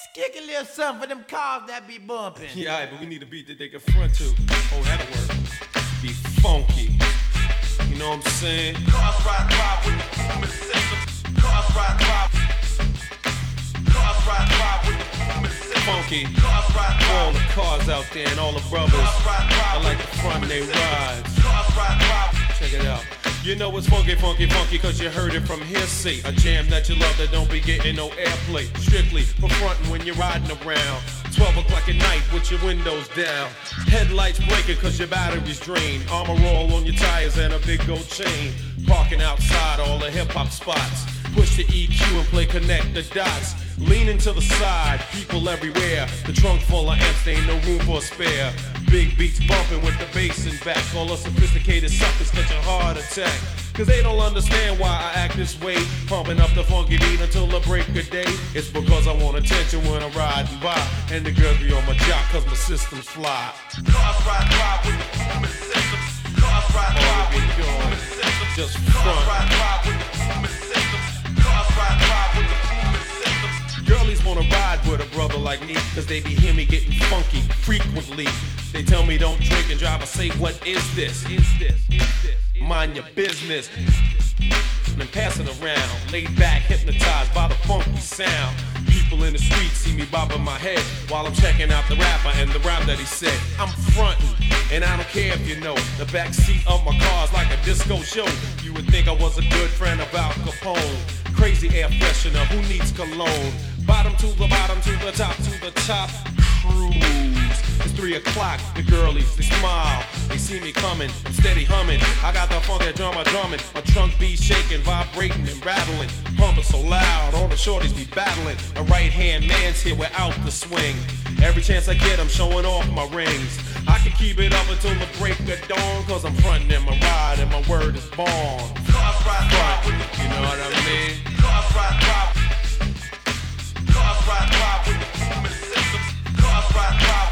Kick a little something for them cars that be bumping. Yeah, alright, but we need a beat that they can front to. Oh, that'll work. Be funky. You know what I'm saying? Cars ride with the human system. Cars ride. Cars ride with the human system. Funky. Cars ride. All the cars out there and all the brothers. I like the front they ride. Cars ride. Check it out. You know it's funky, cause you heard it from hearsay. A jam that you love that don't be getting no airplay. Strictly for frontin' when you're riding around. 12 o'clock at night with your windows down. Headlights breaking cause your battery's drained. Armor roll on your tires and a big gold chain. Parking outside all the hip-hop spots. Push the EQ and play connect the dots. Leaning to the side, people everywhere. The trunk full of amps, there ain't no room for a spare. Big beats bumping with the bass in back. All the sophisticated suckers catch a heart attack. Cause they don't understand why I act this way. Pumping up the funky beat until the break of day. It's because I want attention when I'm riding by. And the girls be on my jock cause my system's fly. Cars ride with the human system. Cars ride with the human system. Just Cars front. ride with the human system. Cars ride with the human system. Girlies wanna ride with a brother like me, cause they be hear me getting funky frequently. They tell me don't drink and drive, I say what is this? Mind your business. Then pass it around, laid back, hypnotized by the funky sound. People in the street see me bobbing my head while I'm checking out the rapper and the rhyme that he said. I'm frontin', and I don't care if you know. The back seat of my car's like a disco show. You would think I was a good friend of Al Capone. Crazy air freshener, who needs cologne? Bottom to the bottom, to the top, cruise. It's 3 o'clock, the girlies, they smile. They see me coming, I'm steady humming. I got the funky drummer drumming. My trunk be shaking, vibrating and rattling. Pumping so loud, all the shorties be battling. A right-hand man's here without the swing. Every chance I get, I'm showing off my rings. I can keep it up until the break of dawn, cause I'm frontin' in my ride and my word is born. Cars ride with the You know what I mean? Cars ride. Cars ride with the human system. Cars ride.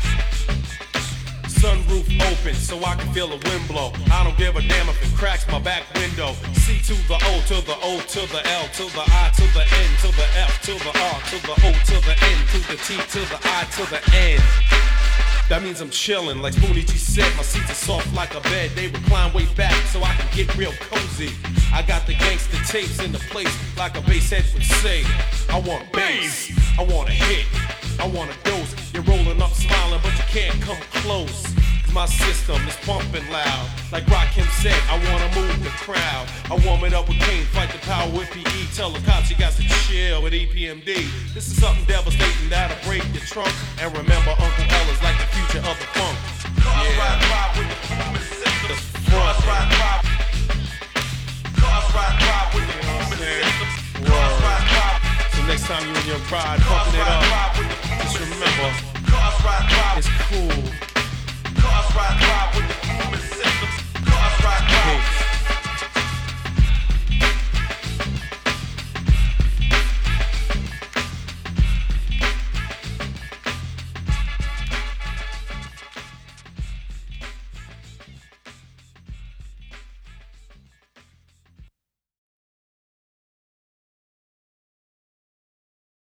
Sunroof open so I can feel the wind blow. I don't give a damn if it cracks my back window. C to the O to the O to the L to the I to the N to the F to the R to the O to the N to the T to the I to the N. That means I'm chillin', like Spoonie G said. My seats are soft like a bed. They recline way back so I can get real cozy. I got the gangster tapes in the place like a bass head would say. I want bass, I want a hit, I want a dose. You're rolling up smiling but you can't come close. Cause my system is pumping loud. Like Rakim said, I wanna move the crowd. I warm it up with Kane, fight the power with PE. Tell the cops you got to chill with EPMD. This is something devastating that'll break your trunk. And remember Uncle L is like the future of the funk. Cars ride with the human system. The Cars front. ride. Cars ride with the human system. Cars ride. So next time you and your bride pumping it up, just remember, Cars ride. it's cool. Cars ride with the human system.